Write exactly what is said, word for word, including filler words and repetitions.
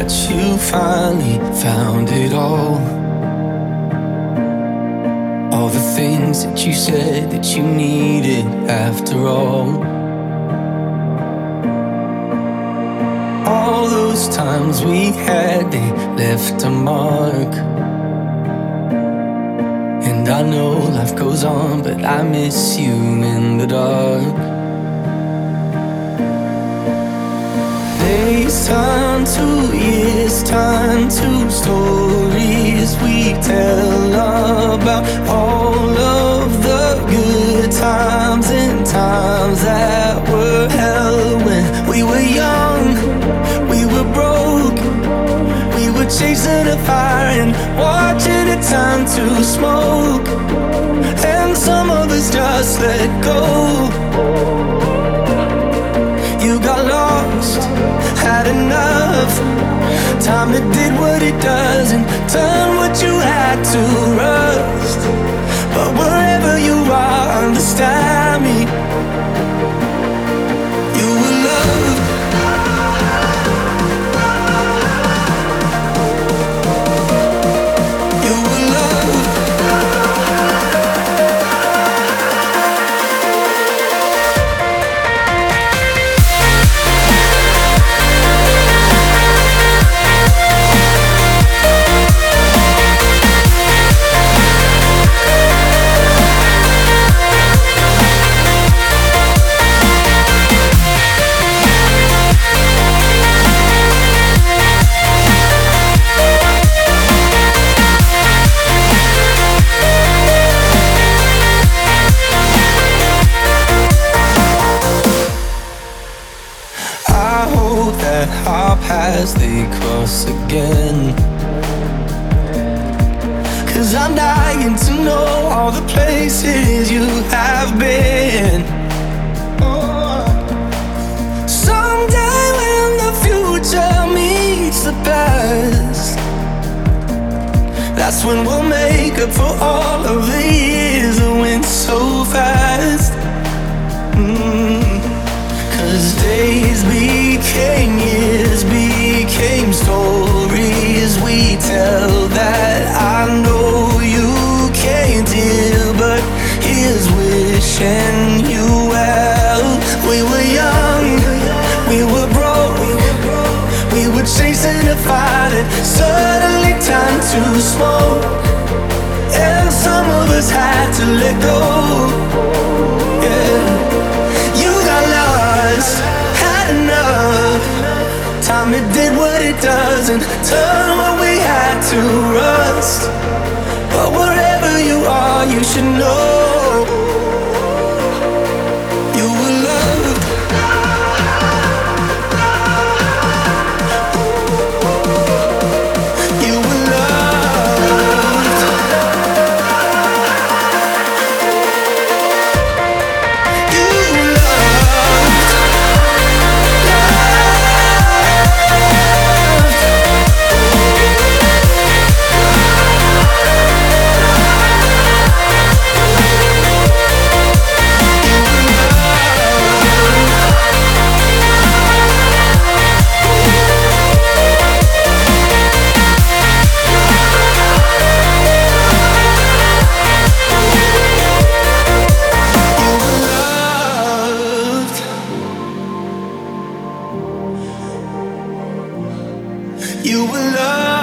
that you finally found it all. All the things that you said that you needed after all. All those times we had, they left a mark. And I know life goes on, but I miss you in the dark. Days turn to years, turn to stories we tell about all of the good times and times that were hell when we were young, we were broke, we were chasing a fire and watching it turn to smoke, and some of us just let go. You got lost, had enough. Time that did what it does and turned what you had to rust. But wherever you are, understand me. You were loved. You were loved. Our paths, they cross again. 'Cause I'm dying to know all the places you have been. Oh. Someday when the future meets the past, that's when we'll make up for all of the years that went so fast. mm. 'Cause days became years, became stories we tell that I know you can't hear, but here's wishing you well. We were young, we were broke, we were chasing a fire that suddenly turned to smoke, and some of us had to let go. Yeah. You got lost, had enough. Time it did what it does and turned what we had to rust. But wherever you are, you should know you were loved. You were loved. You were loved. You were loved.